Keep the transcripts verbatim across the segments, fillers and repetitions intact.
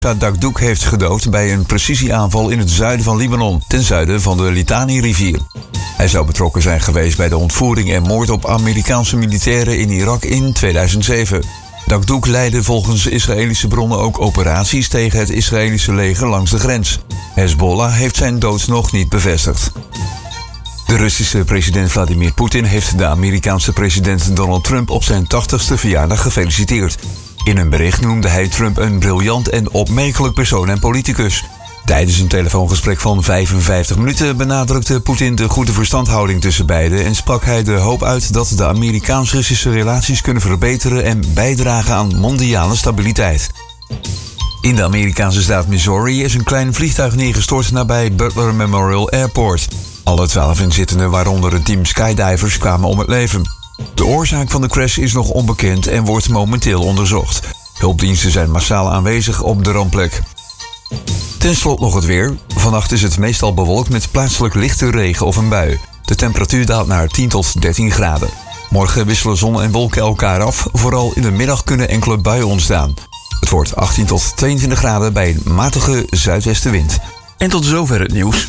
Dagdouk heeft gedood bij een precisieaanval in het zuiden van Libanon, ten zuiden van de Litani-rivier. Hij zou betrokken zijn geweest bij de ontvoering en moord op Amerikaanse militairen in Irak in tweeduizend zeven. Dagdouk leidde volgens Israëlische bronnen ook operaties tegen het Israëlische leger langs de grens. Hezbollah heeft zijn dood nog niet bevestigd. De Russische president Vladimir Poetin heeft de Amerikaanse president Donald Trump op zijn tachtigste verjaardag gefeliciteerd. In een bericht noemde hij Trump een briljant en opmerkelijk persoon en politicus. Tijdens een telefoongesprek van vijfenvijftig minuten benadrukte Poetin de goede verstandhouding tussen beiden en sprak hij de hoop uit dat de Amerikaans-Russische relaties kunnen verbeteren en bijdragen aan mondiale stabiliteit. In de Amerikaanse staat Missouri is een klein vliegtuig neergestort nabij Butler Memorial Airport. Alle twaalf inzittenden, waaronder een team skydivers, kwamen om het leven. De oorzaak van de crash is nog onbekend en wordt momenteel onderzocht. Hulpdiensten zijn massaal aanwezig op de rampplek. Ten slotte nog het weer. Vannacht is het meestal bewolkt met plaatselijk lichte regen of een bui. De temperatuur daalt naar tien tot dertien graden. Morgen wisselen zon en wolken elkaar af. Vooral in de middag kunnen enkele buien ontstaan. Het wordt achttien tot tweeëntwintig graden bij een matige zuidwestenwind. En tot zover het nieuws.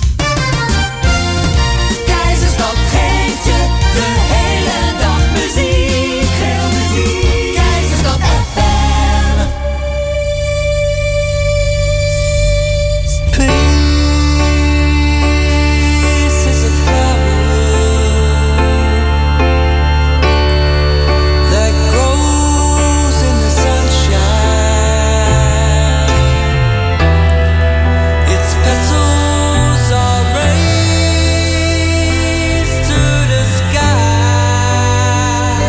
Keizerstad geeft je de hele dag muziek. Veel muziek. Keizerstad F M. Peace is a flower that grows in the sunshine. Its petals are raised to the sky.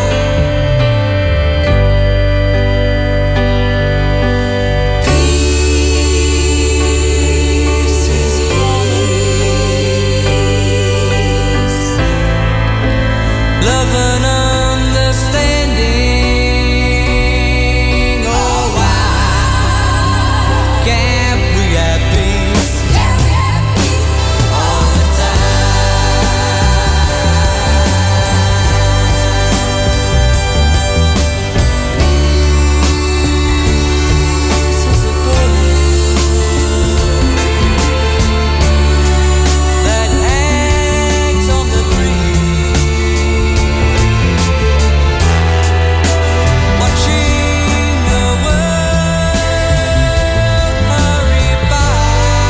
Peace is harmonies, love and understanding. Oh, why can't we have peace all the Peace is a bird that hangs on the breeze, watching the world hurry by.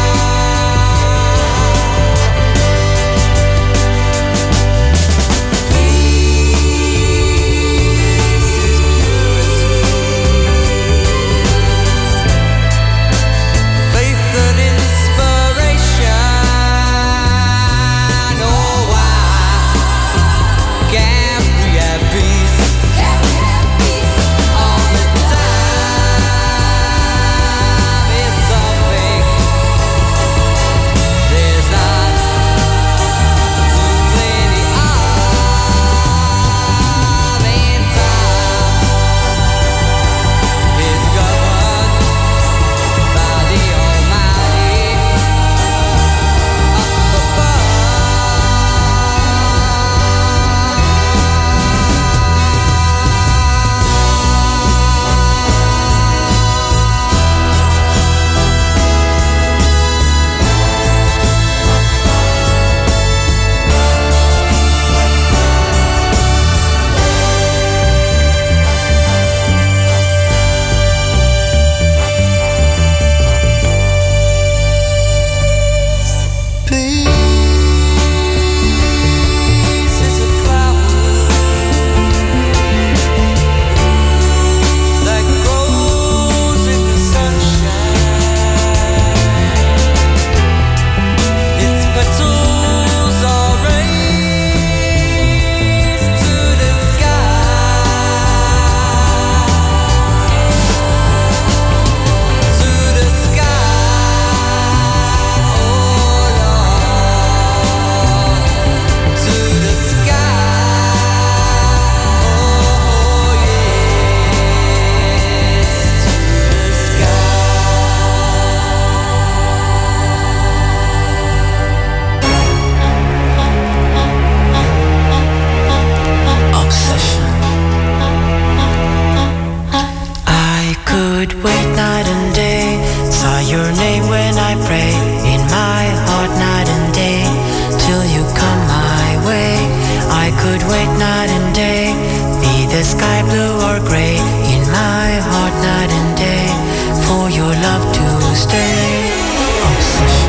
your name when I pray in my heart night and day till you come my way. I could wait night and day, be the sky blue or gray in my heart night and day for your love to stay. Obsession.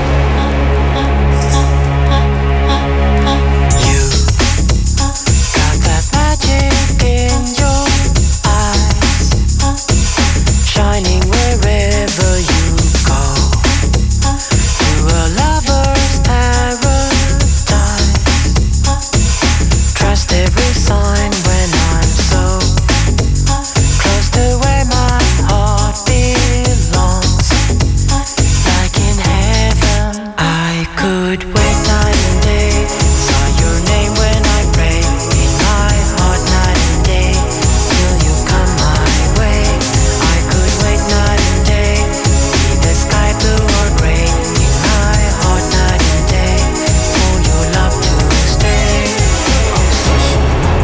You got that magic in your eyes, shining wherever you go, to a lover's paradise. Trust every sign when I'm so close to where my heart belongs, like in heaven. I could wait night and day, saw your name when I pray in my heart night and day till you come my way. I could wait night and day, be the sky blue or gray in my heart night and day for your love to stay. Obsession.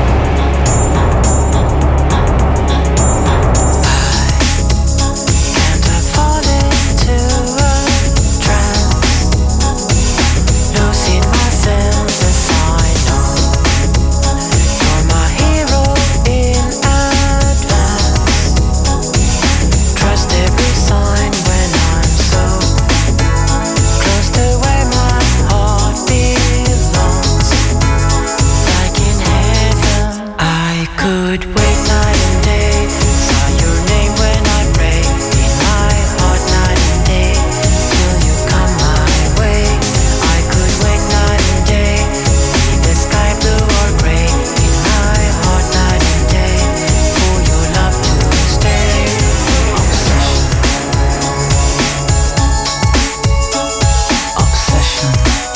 I can't fall into a trance, losing my senses. I know you're my hero in advance. Trust every sign when I'm so close to where my heart belongs, like in heaven. I could wait night and day, saw your name when I pray in my heart night and day till you come my way. I could wait night and day, be the sky blue or gray in my heart night and day for your love to stay. Obsession. Obsession.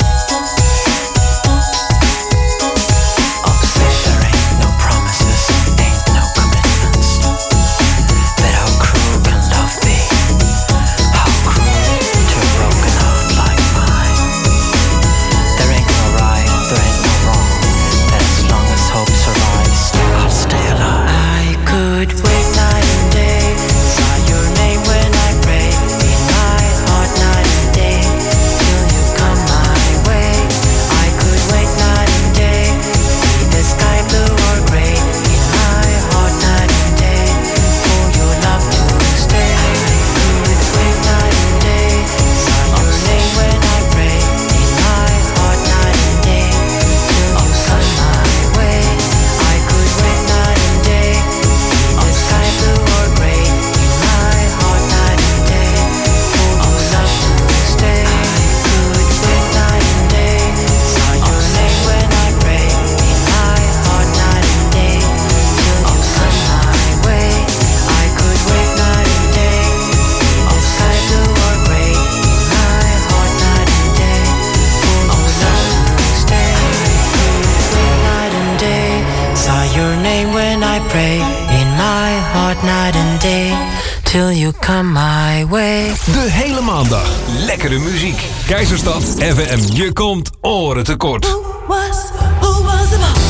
Obsession. There ain't no promises, ain't no commitments. But how cruel can love be? How cruel to a broken heart like mine. There ain't no right, there ain't no wrong, but as long as hope survives, I'll stay alive. I could wait night and day, saw your name when I pray in my heart night and day till you come my way. I could wait night and day, be the sky blue or gray in my heart night and day for your love to stay. I could wait night and day, saw your name when I pray in my heart night and day till you come my way. I could wait night and day, be the sky blue or gray in my heart night and day for your love to stay. I could wait night and day, saw your name when I pray in my heart night and day till you come my way. I could wait night and day, be the sky blue or gray in my heart night and day for your love to stay. I could wait night and day, saw your name when I pray in my heart night and day till you come my way. De hele maandag. Lekkere muziek. Keizerstad F M. Je komt oren tekort. Who was, who was the boss?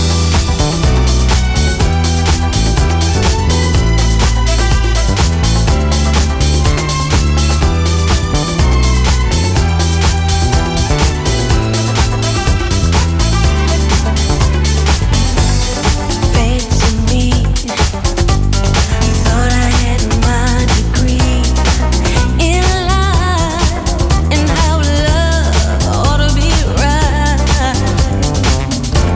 Fancy me, thought I had my degree in life and how love ought to be right.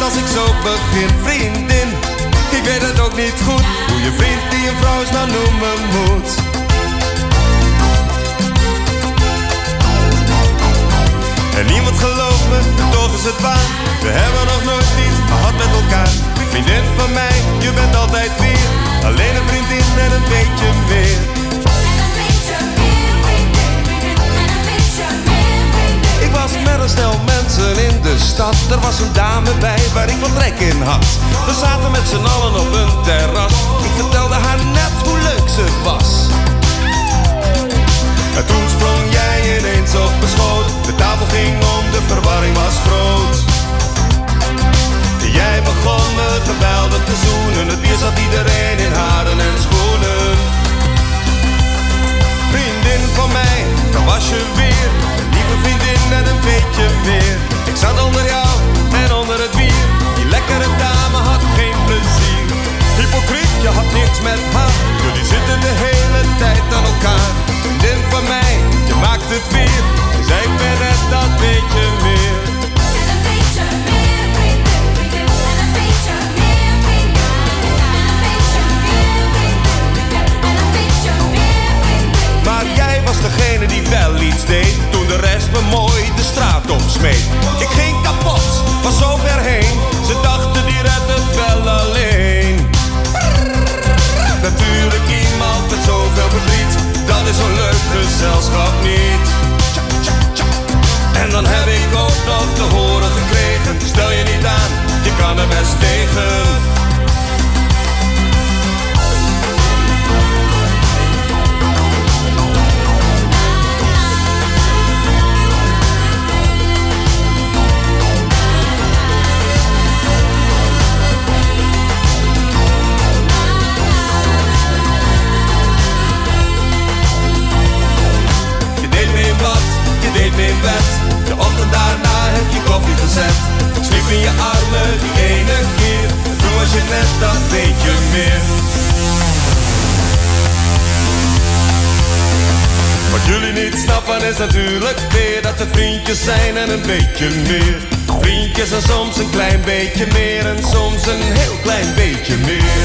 als ik zo begin. Vriendin, ik weet het ook niet goed, hoe je vriend die een vrouw is nou noemen moet. En niemand gelooft me, toch is het waar. We hebben nog nooit iets gehad met elkaar. Vriendin van mij, je bent altijd weer. Alleen een vriendin en een beetje meer. Ik was met een stel mensen in de stad. Er was een dame bij waar ik wat trek in had. We zaten met z'n allen op een terras. Ik vertelde haar net hoe leuk ze was. En toen sprong jij ineens op mijn schoot. De tafel ging om, de verwarring was groot. Jij begon me geweldig te zoenen. Het bier zat iedereen in haren en schoenen. Vriendin van mij, daar was je weer. Een lieve vriendin en een beetje meer. Ik zat onder jou en onder het bier. Die lekkere dame had geen plezier. Hypocriet, je had niks met haar. Jullie zitten de hele tijd aan elkaar. Vriendin van mij, je maakt het weer. Je zei ik ben net dat beetje meer. Maar jij was degene die wel iets deed, toen de rest me mooi de straat opsmeet. Ik ging kapot, was zo ver heen, ze dachten die redt het wel alleen. Natuurlijk iemand met zoveel verdriet, dat is zo'n leuk gezelschap niet. En dan heb ik ook nog te horen gekregen, stel je niet aan, je kan er best tegen. Je deed me in bed, de ochtend daarna heb je koffie gezet. Ik sliep in je armen die ene keer, toen was je net dat beetje meer. Wat jullie niet snappen is natuurlijk weer dat er vriendjes zijn en een beetje meer. Vriendjes en soms een klein beetje meer en soms een heel klein beetje meer.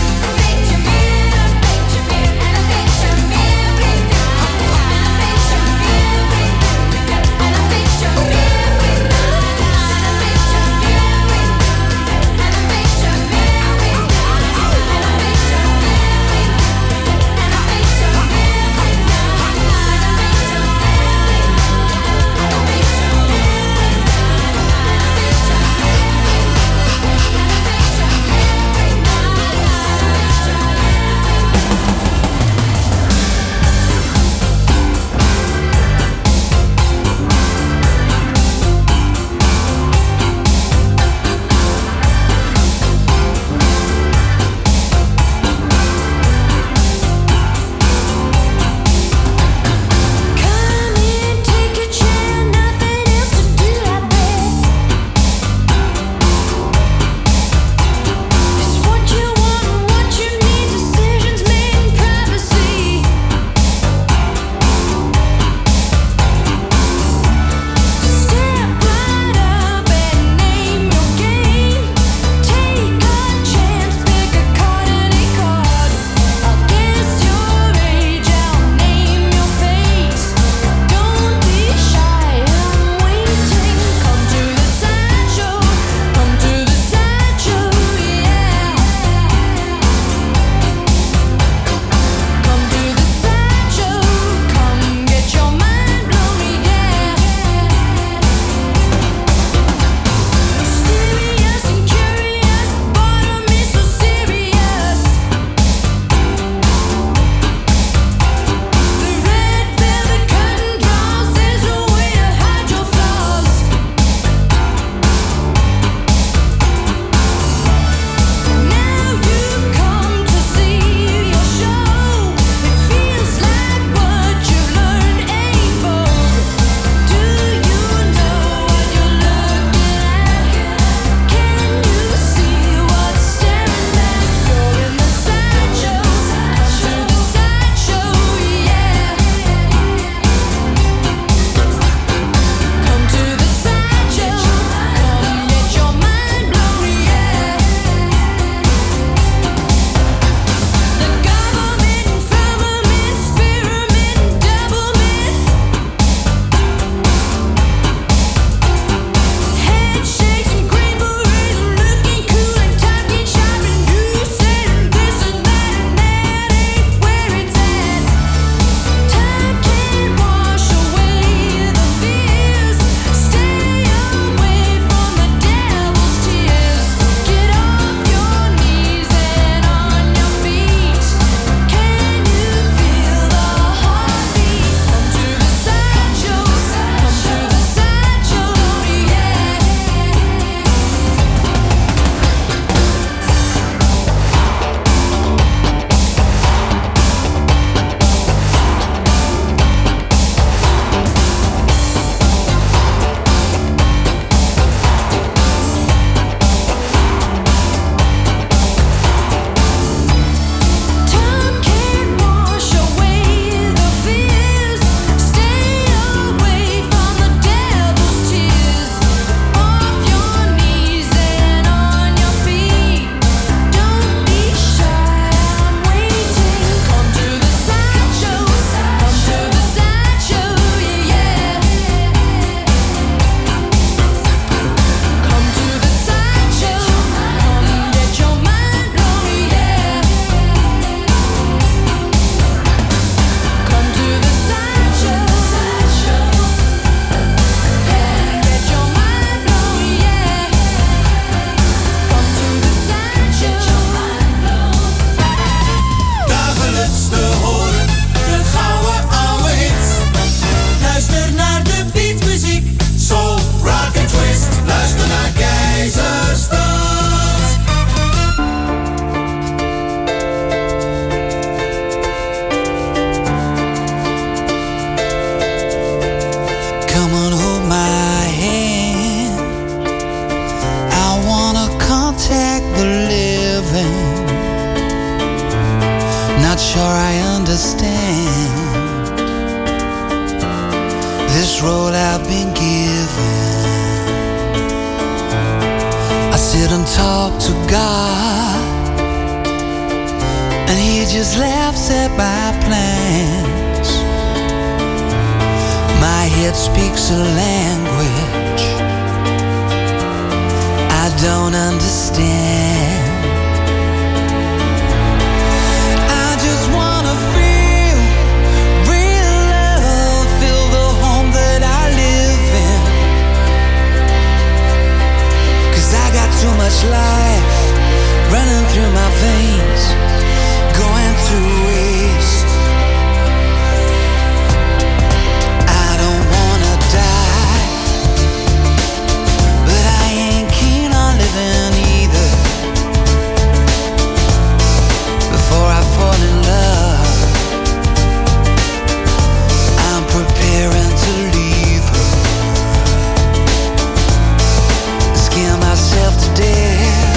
sure I understand this role I've been given. I sit and talk to God, and He just laughs at my plans. My head speaks a language I don't understand. I just wanna feel real love, feel the home that I live in. 'Cause I got too much life running through my veins, going to waste. I don't wanna die, but I ain't keen on living either. Before I fall in love, I'm preparing to leave her. Scare myself to death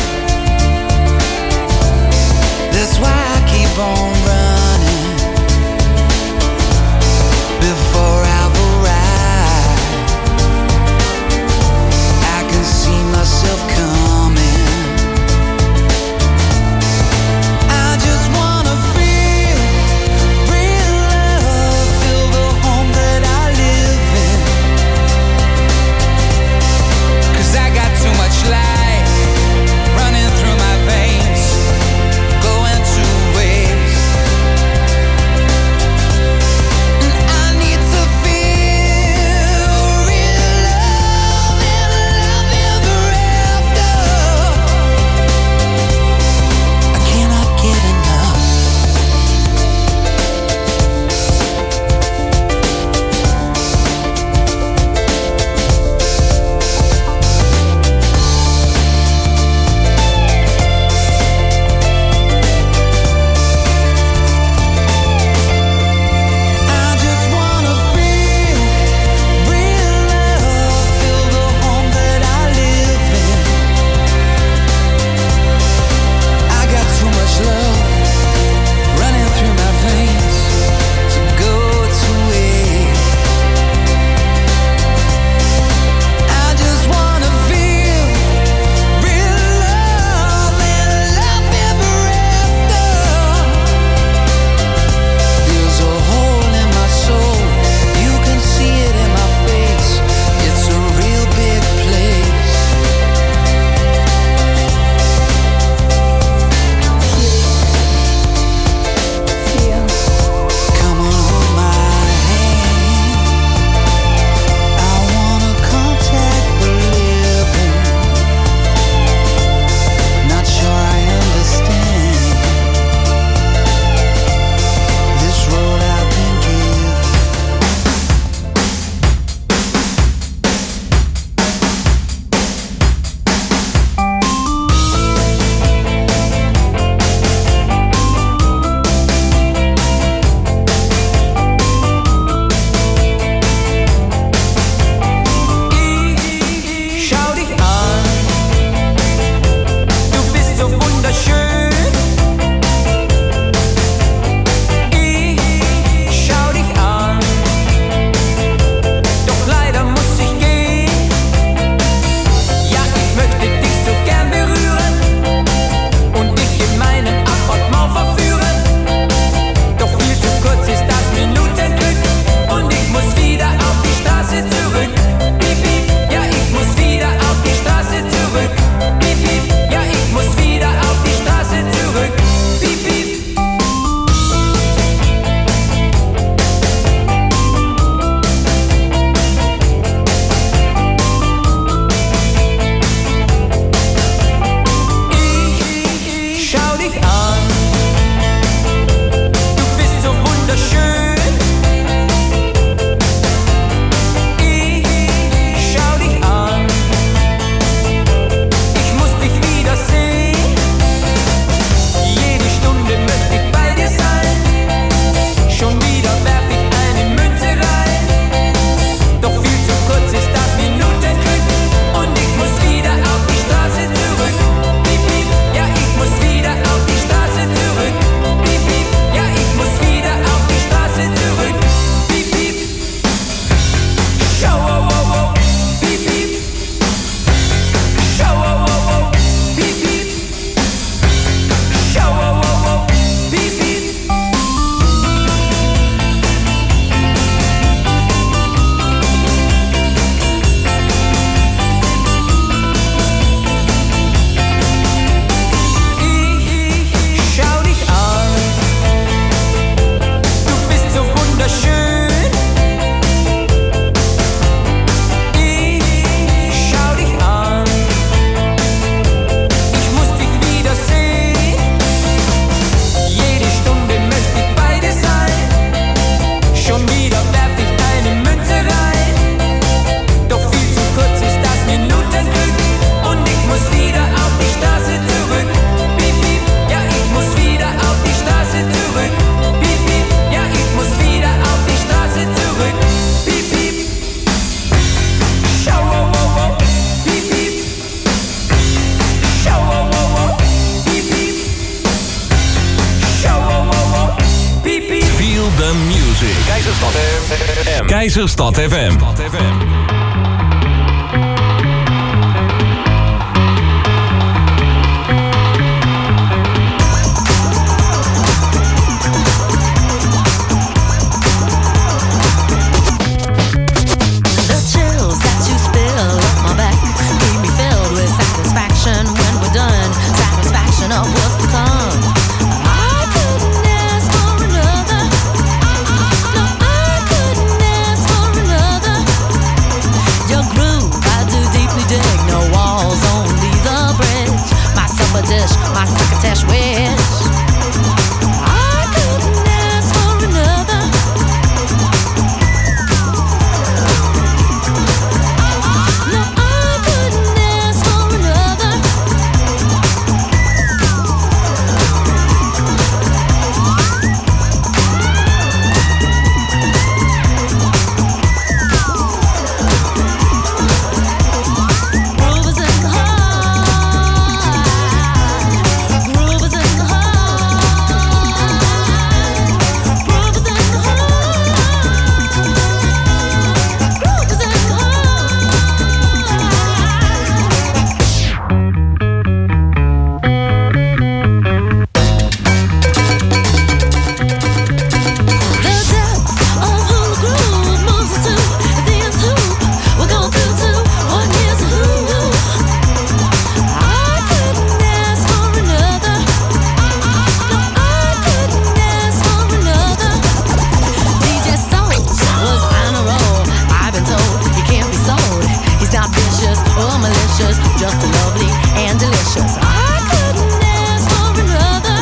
muziek. Keizerstad F M. Keizerstad F M. The chills that you spill up my back keep me filled with satisfaction when we're done. Satisfaction of what's to come. I couldn't ask for another. No, I couldn't ask for another. Your groove, I do deeply dig. No walls, only the bridge. My supper dish, my succotash wish. I couldn't ask for another. No, I couldn't ask for another. Groove is in the heart. Groove is in the heart. Groove is in the heart. Groove is in the The depth of who the groove moves us to, the nth hoop. We're going through two. One is a who. I couldn't ask for another. No, I couldn't ask for another. D J Soul was on a roll. I've been told he can't be sold. He's not vicious or malicious, just lovely and delicious. I couldn't ask for another.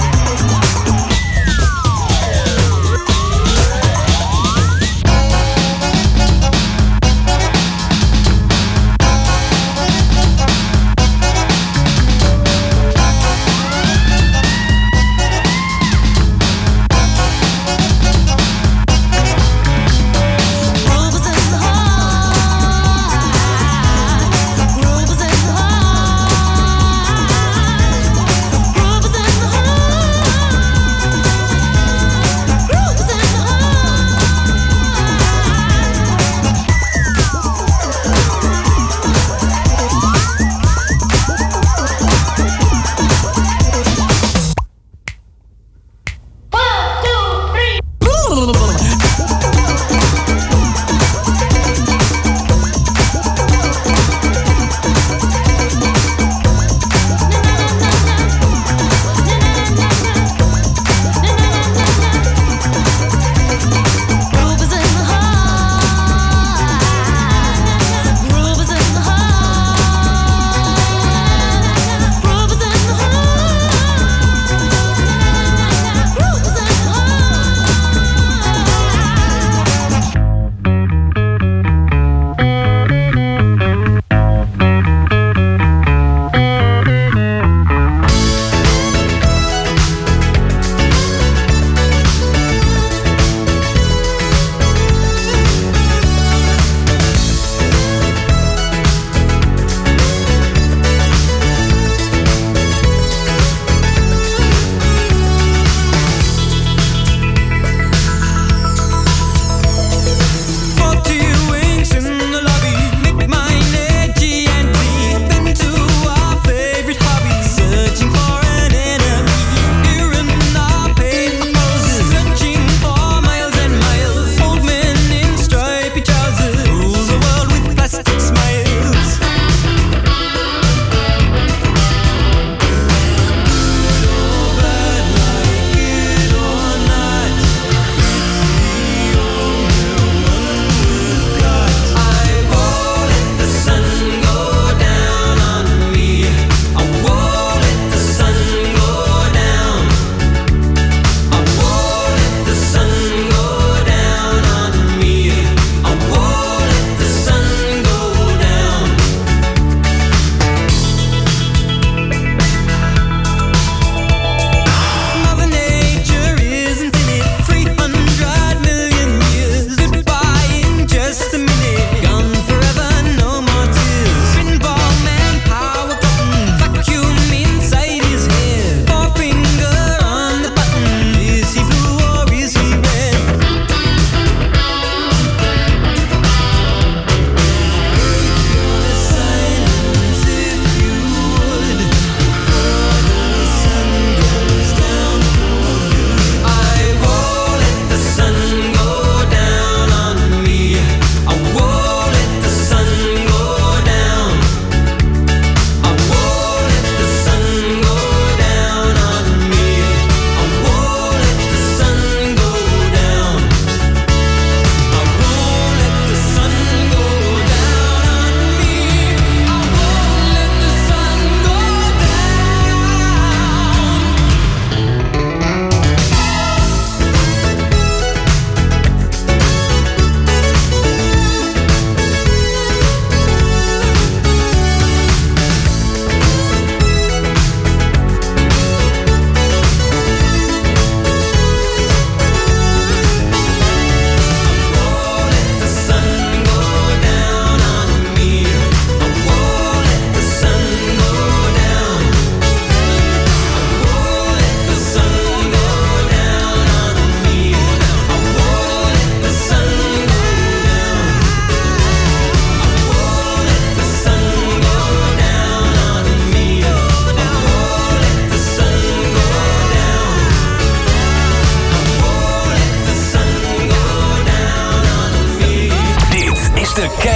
Groove is in the heart. Groove is in the heart.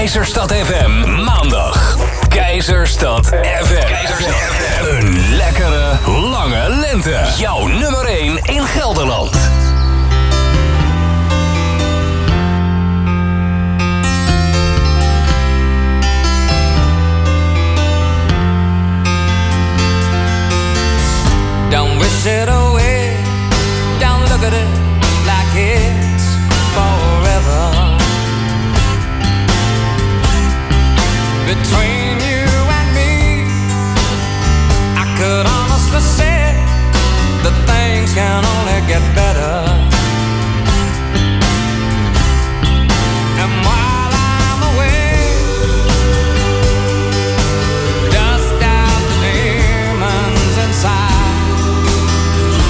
Keizerstad F M. Maandag. Keizerstad F M. Keizerstad F M. Een lekkere, lange lente. Jouw nummer één in Gelderland. Don't wish it away. Don't look at it like it's forever. Between you and me, I could honestly say that things can only get better. And while I'm away, dust out the demons inside.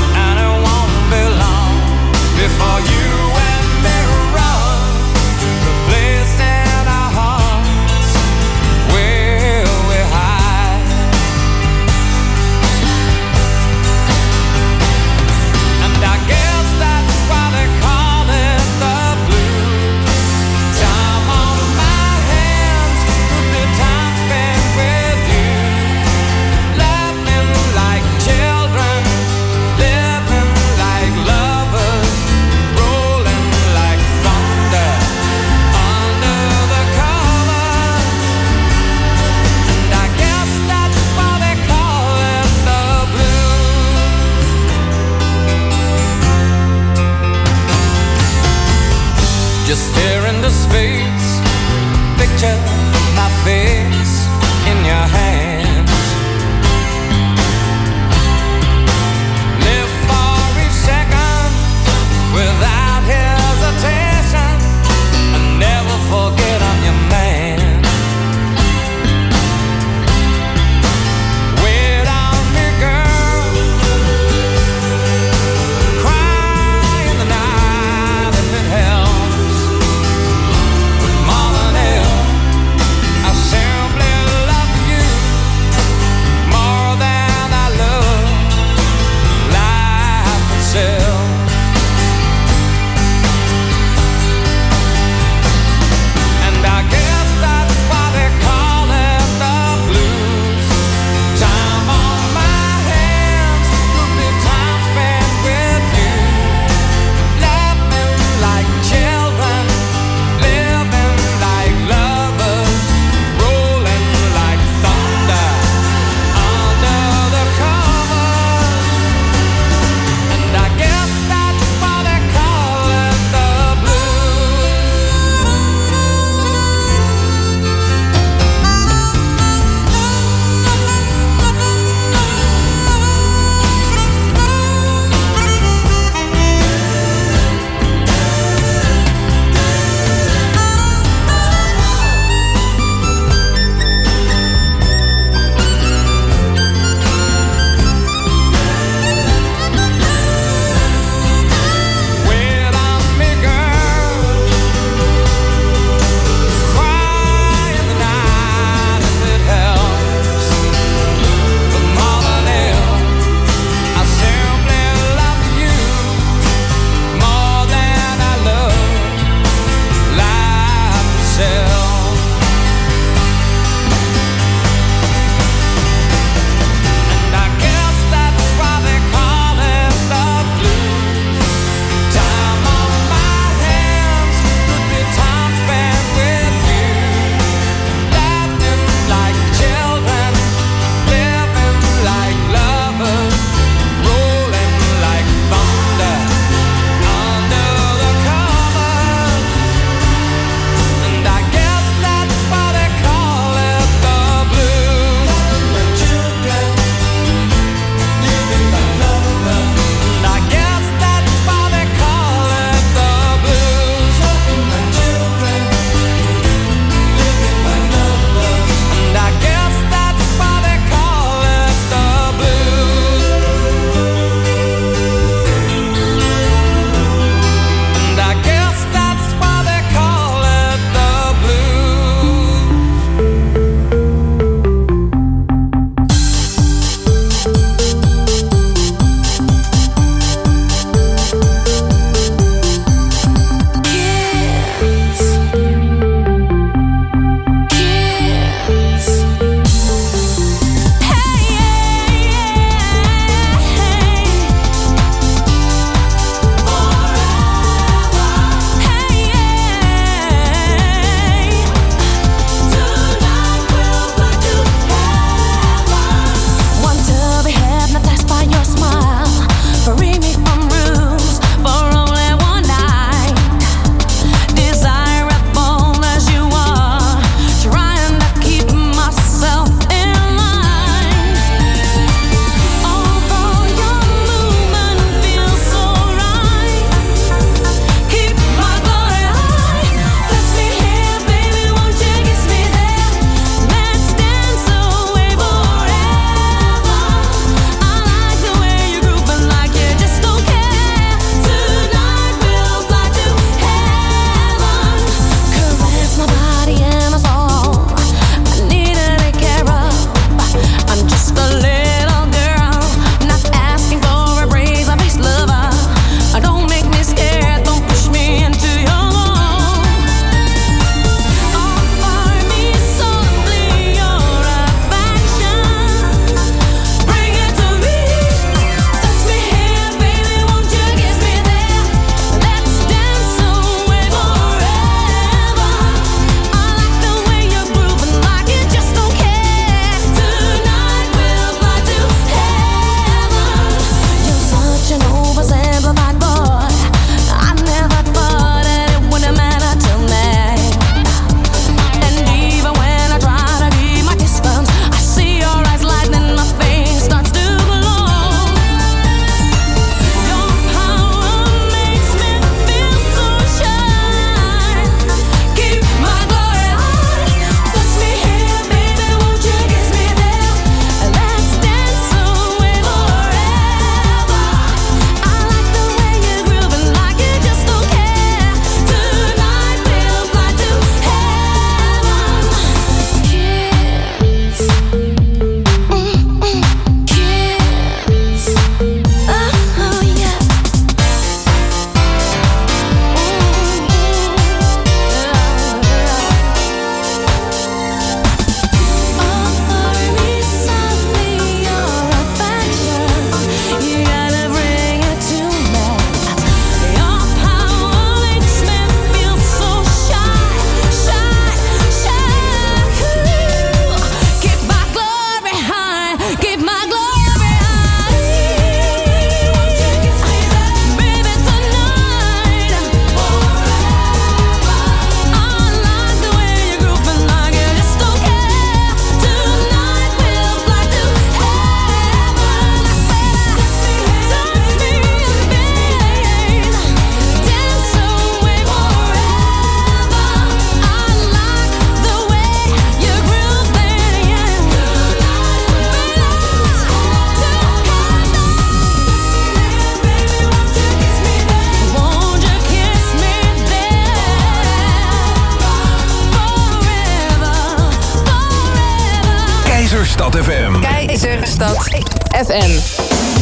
Keizerstad F M. Keizerstad F M.